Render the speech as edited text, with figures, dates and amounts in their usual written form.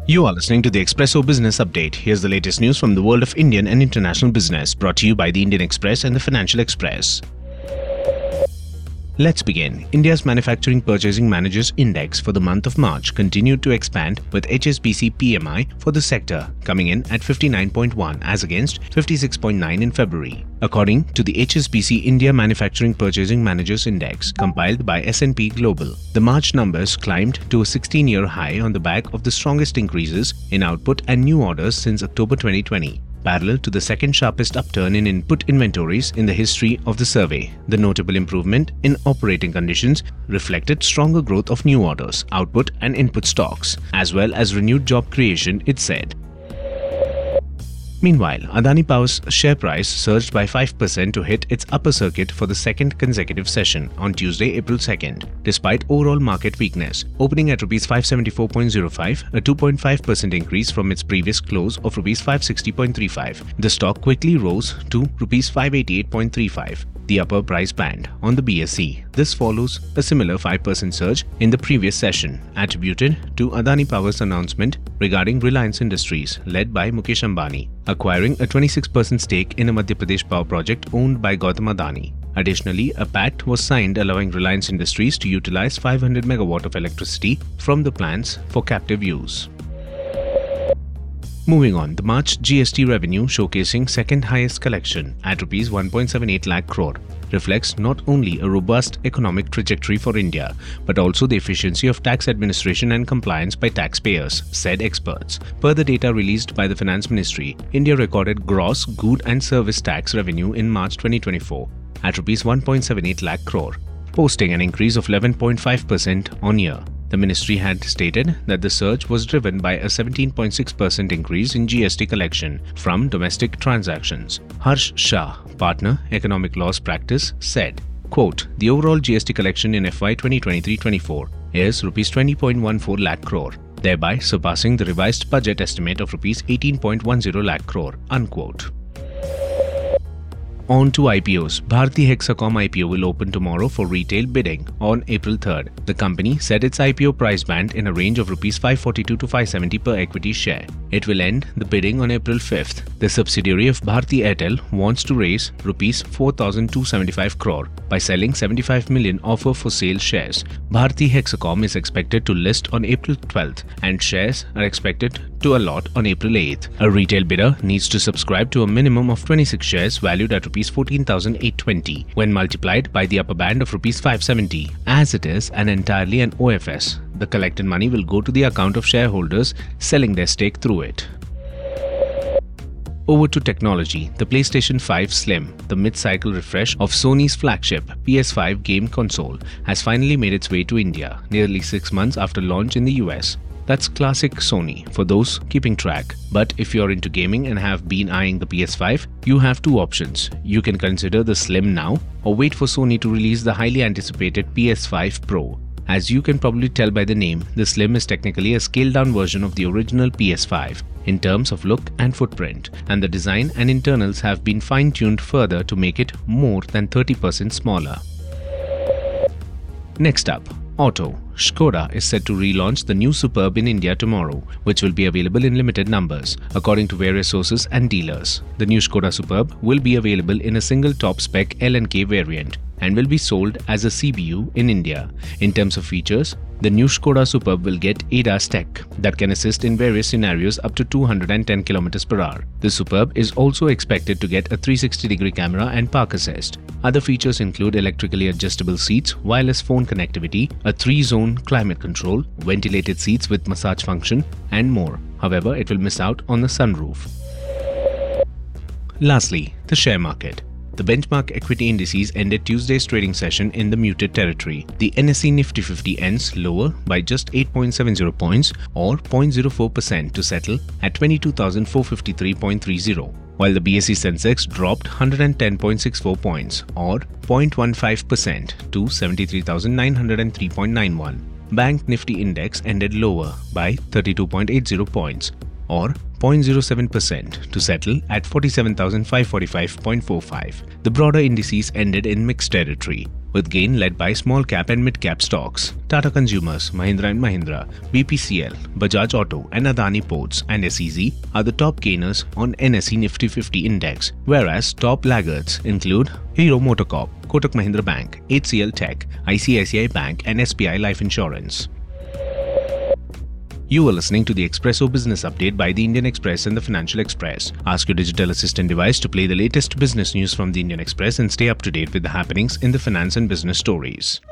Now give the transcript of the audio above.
You are listening to the Expresso Business Update. Here's the latest news from the world of Indian and international business, brought to you by the Indian Express and the Financial Express. Let's begin. India's Manufacturing Purchasing Managers Index for the month of March continued to expand, with HSBC PMI for the sector coming in at 59.1 as against 56.9 in February. According to the HSBC India Manufacturing Purchasing Managers Index compiled by S&P Global, the March numbers climbed to a 16-year high on the back of the strongest increases in output and new orders since October 2020. Parallel to the second sharpest upturn in input inventories in the history of the survey. The notable improvement in operating conditions reflected stronger growth of new orders, output and input stocks, as well as renewed job creation, it said. Meanwhile, Adani Power's share price surged by 5% to hit its upper circuit for the second consecutive session on Tuesday, April 2nd, despite overall market weakness, opening at Rs 574.05, a 2.5% increase from its previous close of Rs 560.35. The stock quickly rose to Rs 588.35, the upper price band on the BSE. This follows a similar 5% surge in the previous session, attributed to Adani Power's announcement regarding Reliance Industries, led by Mukesh Ambani, acquiring a 26% stake in a Madhya Pradesh power project owned by Gautam Adani. Additionally, a pact was signed allowing Reliance Industries to utilize 500 megawatt of electricity from the plants for captive use. Moving on, the March GST revenue showcasing second highest collection at Rs 1.78 lakh crore reflects not only a robust economic trajectory for India, but also the efficiency of tax administration and compliance by taxpayers, said experts. Per the data released by the Finance Ministry, India recorded gross good and service tax revenue in March 2024 at Rs 1.78 lakh crore, posting an increase of 11.5% on year. The ministry had stated that the surge was driven by a 17.6% increase in GST collection from domestic transactions. Harsh Shah, partner, Economic Laws Practice, said, quote, "The overall GST collection in FY 2023-24 is Rs 20.14 lakh crore, thereby surpassing the revised budget estimate of Rs 18.10 lakh crore, unquote. On to IPOs. Bharti Hexacom IPO will open tomorrow for retail bidding on April 3rd. The company set its IPO price band in a range of Rs 542 to 570 per equity share. It will end the bidding on April 5th. The subsidiary of Bharti Airtel wants to raise Rs 4,275 crore by selling 75 million offer for sale shares. Bharti Hexacom is expected to list on April 12th and shares are expected to allot on April 8th. A retail bidder needs to subscribe to a minimum of 26 shares valued at Rs 14,820 when multiplied by the upper band of Rs 570. As it is entirely an OFS, the collected money will go to the account of shareholders selling their stake through it. Over to technology. The PlayStation 5 Slim, the mid-cycle refresh of Sony's flagship PS5 game console, has finally made its way to India, nearly 6 months after launch in the US. That's classic Sony for those keeping track. But if you're into gaming and have been eyeing the PS5, you have two options. You can consider the Slim now or wait for Sony to release the highly anticipated PS5 Pro. As you can probably tell by the name, the Slim is technically a scaled-down version of the original PS5 in terms of look and footprint, and the design and internals have been fine-tuned further to make it more than 30% smaller. Next up, Auto. Skoda is set to relaunch the new Superb in India tomorrow, which will be available in limited numbers, according to various sources and dealers. The new Skoda Superb will be available in a single top-spec L&K variant and will be sold as a CBU in India. In terms of features, the new Skoda Superb will get ADAS tech that can assist in various scenarios up to 210 km per hour. The Superb is also expected to get a 360-degree camera and park assist. Other features include electrically adjustable seats, wireless phone connectivity, a 3-zone climate control, ventilated seats with massage function, and more. However, it will miss out on the sunroof. Lastly, the share market. The benchmark equity indices ended Tuesday's trading session in the muted territory. The NSE Nifty 50 ends lower by just 8.70 points or 0.04% to settle at 22,453.30, while the BSE Sensex dropped 110.64 points or 0.15% to 73,903.91. Bank Nifty Index ended lower by 32.80 points or 0.07% to settle at 47,545.45. The broader indices ended in mixed territory, with gain led by small cap and mid cap stocks. Tata Consumers, Mahindra & Mahindra, BPCL, Bajaj Auto and Adani Ports and SEZ are the top gainers on NSE Nifty 50 index, whereas top laggards include Hero MotoCorp, Kotak Mahindra Bank, HCL Tech, ICICI Bank and SBI Life Insurance. You are listening to the Expresso Business Update by the Indian Express and the Financial Express. Ask your digital assistant device to play the latest business news from the Indian Express and stay up to date with the happenings in the finance and business stories.